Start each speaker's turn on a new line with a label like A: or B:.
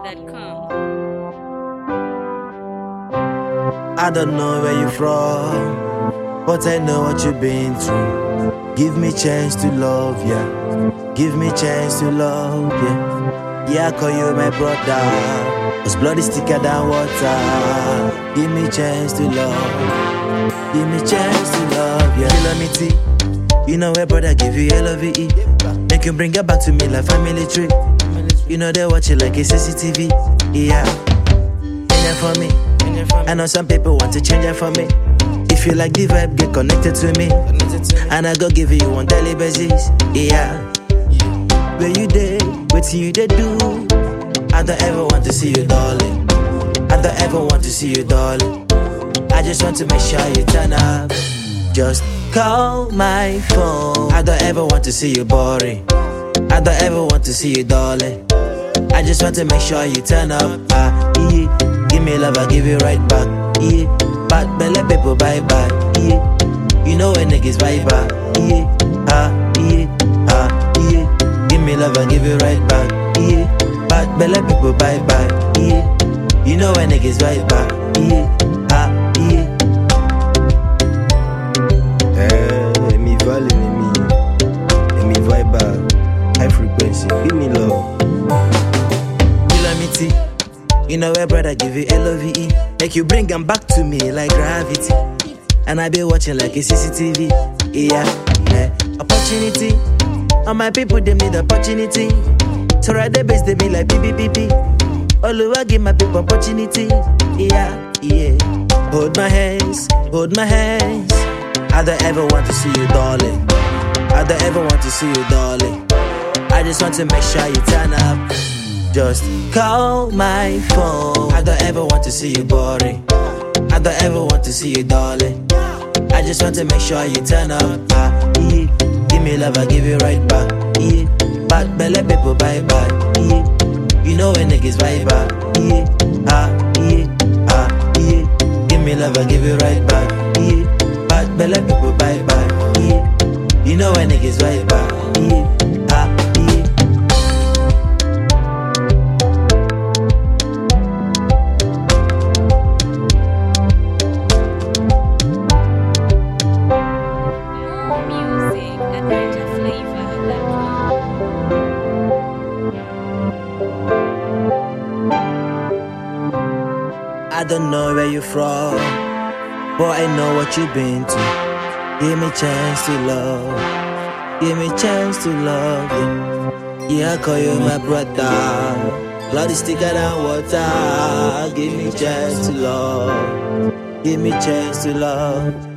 A: I don't know where you're from, but I know what you've been through. Give me chance to love, yeah. Give me chance to love, yeah. Yeah, I call you my brother, 'cause blood is thicker than water. Give me chance to love. Give me chance to love, yeah. Kilometer, you know where brother give you LOVE. Make you bring it back to me like family tree. You know they watch it like a CCTV, yeah. In there for me. I know some people want to change it for me. If you like the vibe, get connected to me. And I go give you on daily basis, yeah. Where you there, what you they do? I don't ever want to see you, darling. I don't ever want to see you, darling. I just want to make sure you turn up. Just call my phone. I don't ever want to see you boring. I don't ever want to see you, darling. I just want to make sure you turn up. Yeah. Give me love, I give you right back. Yeah. Bad belly people bye bye. Yeah. You know when niggas bye bye. Yeah. Yeah. Yeah. Give me love, I give you right back. Yeah. Bad belly people bye bye. Yeah. You know when niggas bye bye. Yeah. Yeah. Me violin me. Me vibe. High frequency. Give me love. Kilometer. You know where brother give you LOVE. Make you bring them back to me like gravity. And I be watching like a CCTV. Yeah. Opportunity. All my people they need opportunity. So right the base they be like BBBB. All I give my people opportunity. Yeah. Hold my hands. I don't ever want to see you, darling. I don't ever want to see you, darling. I just want to make sure you turn up. Just call my phone. I don't ever want to see you boring. I don't ever want to see you, darling. I just want to make sure you turn up. Yeah. Give me love, I give you right back. Yeah. Bad belly people bye bye. Yeah. You know when niggas bye bye. Yeah. Yeah. Give me love, I give you right back. Yeah. Bad belly people bye bye. Yeah. You know when niggas bye bye. Yeah. I don't know where you're from, but I know what you've been to. Give me chance to love. Give me chance to love you. Yeah, I call you my brother. Blood is thicker than water. Give me chance to love. Give me chance to love.